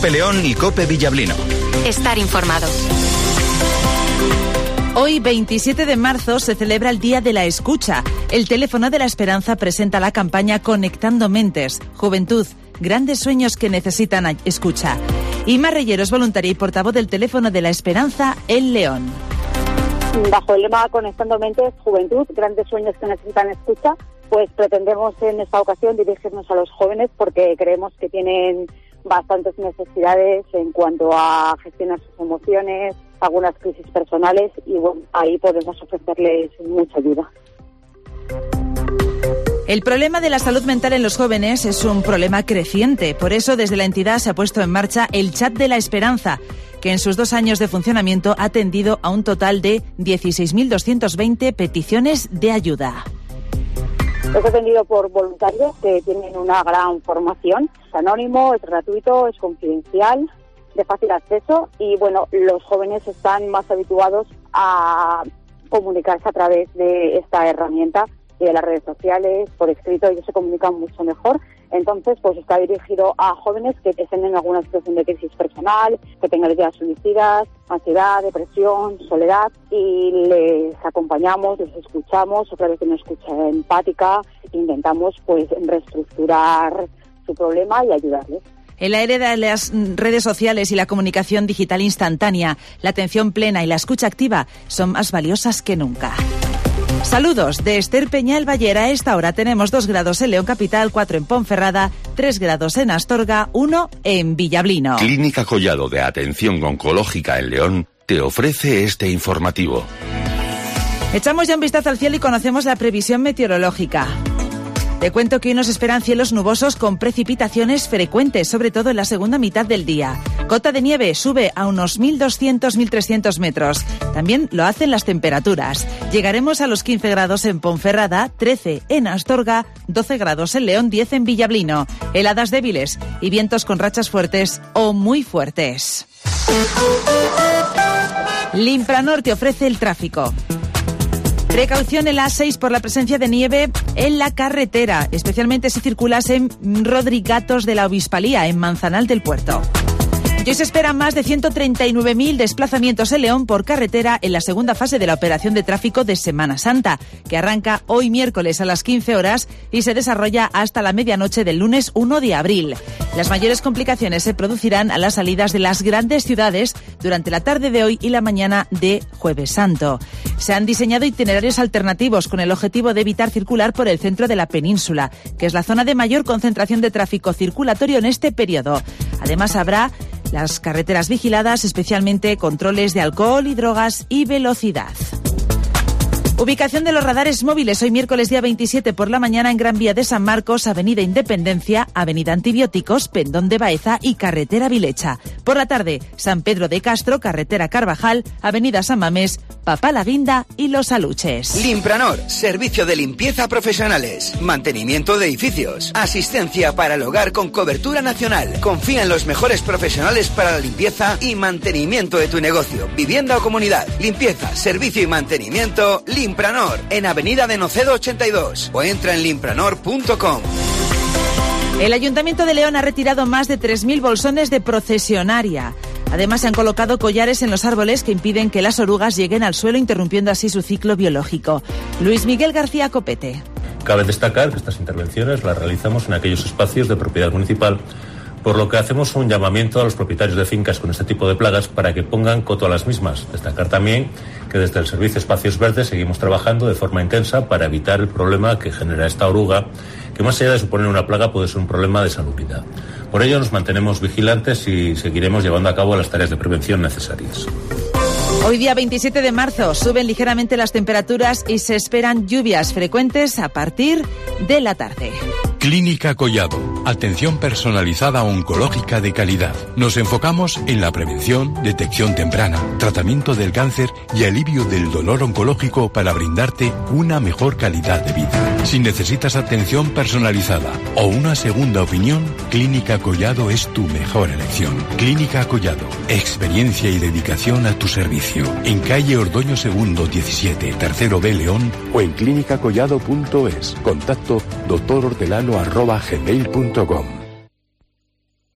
COPE León y COPE Villablino. Estar informado. Hoy, 27 de marzo, se celebra el Día de la Escucha. El Teléfono de la Esperanza presenta la campaña Conectando Mentes. Juventud, grandes sueños que necesitan escucha. Inma Reyero es voluntaria y portavoz del Teléfono de la Esperanza en León. Bajo el lema Conectando Mentes, Juventud, grandes sueños que necesitan escucha, pues pretendemos en esta ocasión dirigirnos a los jóvenes porque creemos que tienen bastantes necesidades en cuanto a gestionar sus emociones, algunas crisis personales y bueno, ahí podemos ofrecerles mucha ayuda. El problema de la salud mental en los jóvenes es un problema creciente. Por eso, desde la entidad se ha puesto en marcha el Chat de la Esperanza, que en sus 2 años de funcionamiento ha atendido a un total de 16.220 peticiones de ayuda. Es atendido por voluntarios que tienen una gran formación. Es anónimo, es gratuito, es confidencial, de fácil acceso y bueno, los jóvenes están más habituados a comunicarse a través de esta herramienta y de las redes sociales, por escrito, ellos se comunican mucho mejor. Entonces, pues está dirigido a jóvenes que estén en alguna situación de crisis personal, que tengan ideas suicidas, ansiedad, depresión, soledad, y les acompañamos, les escuchamos a través de una escucha empática, intentamos pues reestructurar su problema y ayudarles. En la era de las redes sociales y la comunicación digital instantánea, la atención plena y la escucha activa son más valiosas que nunca. Saludos de Esther Peñal Ballera. A esta hora tenemos 2 grados en León Capital, 4 en Ponferrada, 3 grados en Astorga, 1 en Villablino. Clínica Collado de Atención Oncológica en León te ofrece este informativo. Echamos ya un vistazo al cielo y conocemos la previsión meteorológica. Te cuento que hoy nos esperan cielos nubosos con precipitaciones frecuentes, sobre todo en la segunda mitad del día. Cota de nieve sube a unos 1.200-1.300 metros. También lo hacen las temperaturas. Llegaremos a los 15 grados en Ponferrada, 13 en Astorga, 12 grados en León, 10 en Villablino. Heladas débiles y vientos con rachas fuertes o muy fuertes. Limpranor te ofrece el tráfico. Precaución en la A6 por la presencia de nieve en la carretera, especialmente si circulas en Rodrigatos de la Obispalía, en Manzanal del Puerto. Y hoy se esperan más de 139.000 desplazamientos en León por carretera en la segunda fase de la operación de tráfico de Semana Santa, que arranca hoy miércoles a las 15 horas y se desarrolla hasta la medianoche del lunes 1 de abril. Las mayores complicaciones se producirán a las salidas de las grandes ciudades durante la tarde de hoy y la mañana de Jueves Santo. Se han diseñado itinerarios alternativos con el objetivo de evitar circular por el centro de la península, que es la zona de mayor concentración de tráfico circulatorio en este periodo. Además, habrá las carreteras vigiladas, especialmente controles de alcohol y drogas y velocidad. Ubicación de los radares móviles hoy miércoles día 27 por la mañana en Gran Vía de San Marcos, Avenida Independencia, Avenida Antibióticos, Pendón de Baeza y Carretera Vilecha. Por la tarde, San Pedro de Castro, Carretera Carvajal, Avenida San Mamés, Papá la Guinda y Los Aluches. Limpranor, servicio de limpieza profesionales, mantenimiento de edificios, asistencia para el hogar con cobertura nacional. Confía en los mejores profesionales para la limpieza y mantenimiento de tu negocio, vivienda o comunidad. Limpieza, servicio y mantenimiento, Limpranor, en Avenida de Nocedo 82 o entra en limpranor.com. El Ayuntamiento de León ha retirado más de 3.000 bolsones de procesionaria. Además, se han colocado collares en los árboles que impiden que las orugas lleguen al suelo, interrumpiendo así su ciclo biológico. Luis Miguel García Copete. Cabe destacar que estas intervenciones las realizamos en aquellos espacios de propiedad municipal, por lo que hacemos un llamamiento a los propietarios de fincas con este tipo de plagas para que pongan coto a las mismas. Destacar también que desde el Servicio Espacios Verdes seguimos trabajando de forma intensa para evitar el problema que genera esta oruga, que más allá de suponer una plaga puede ser un problema de salubridad. Por ello nos mantenemos vigilantes y seguiremos llevando a cabo las tareas de prevención necesarias. Hoy día 27 de marzo suben ligeramente las temperaturas y se esperan lluvias frecuentes a partir de la tarde. Clínica Collado. Atención personalizada oncológica de calidad. Nos enfocamos en la prevención, detección temprana, tratamiento del cáncer y alivio del dolor oncológico para brindarte una mejor calidad de vida. Si necesitas atención personalizada o una segunda opinión, Clínica Collado es tu mejor elección. Clínica Collado. Experiencia y dedicación a tu servicio. En calle Ordoño II 17, Tercero B, León, o en clínicacollado.es. Contacto doctorhortelano@gmail.com.